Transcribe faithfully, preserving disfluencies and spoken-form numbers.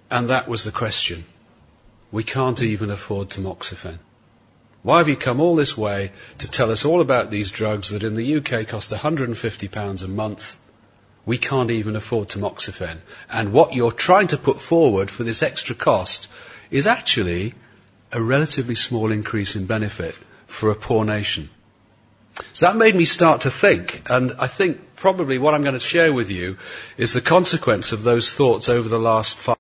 And that was the question. We can't even afford tamoxifen. Why have you come all this way to tell us all about these drugs that in the U K cost one hundred fifty pounds a month? We can't even afford tamoxifen. And what you're trying to put forward for this extra cost is actually a relatively small increase in benefit for a poor nation. So that made me start to think, and I think probably what I'm going to share with you is the consequence of those thoughts over the last five